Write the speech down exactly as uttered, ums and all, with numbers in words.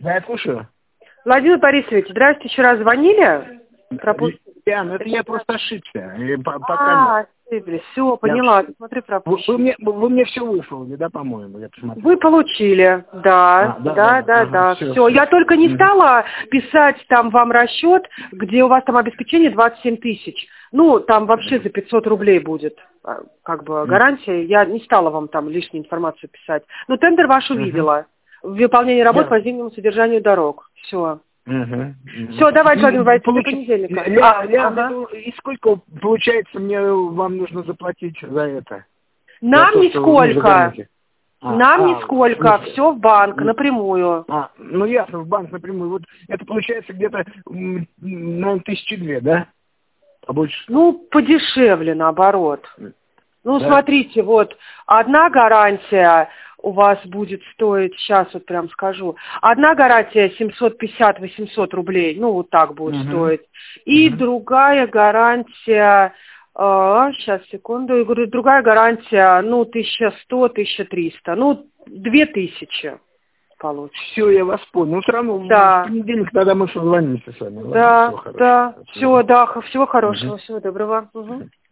Да, я слушаю. Владимир Борисович, здравствуйте, еще раз звонили? Пропуск... Ян, это я просто ошибся. И по- А, пока ошиблись, все, поняла, Я- смотри, Вы, вы пропущено. мне, вы мне все выслали, да, по-моему, я посмотрел. Вы получили, да, А, да, да, да, да, ага, да, всё, все. всё. Я только не Мгм. стала писать там вам расчет, где у вас там обеспечение двадцать семь тысяч. Ну, там вообще за пятьсот рублей будет, а, как бы, Мгм. гарантия. Я не стала вам там лишнюю информацию писать. Но тендер ваш Мгм. увидела. Выполнение работ по Ясно. зимнему содержанию дорог. Все. Мгм. Мгм. Все, давайте, И Владимир Борисович, до получ- понедельника. Ля- А, Ля, ага. это- и сколько, получается, мне вам нужно заплатить за это? За Нам то, что, ну, за нисколько. гарантию? А, Нам а, в нисколько. смысле? Все в банк, М, напрямую. А, ну ясно, в банк напрямую. Вот это получается где-то, м, наверное, тысячи две, да? А больше? Ну, подешевле, наоборот. Ну, Да? смотрите, вот, одна гарантия у вас будет стоить, сейчас вот прям скажу, одна гарантия семьсот пятьдесят - восемьсот рублей, ну, вот так будет Угу. стоить. И Угу. другая гарантия, сейчас, секунду, я говорю, другая гарантия, ну, тысяча сто - тысяча триста, ну, две тысячи получится. Все, я вас понял. Ну, все равно в Да, понедельник тогда мы созвонимся с вами. Ладно, да, всего хорошего. да, Всего. все, да, всего хорошего, Мгм. всего доброго. Мгм.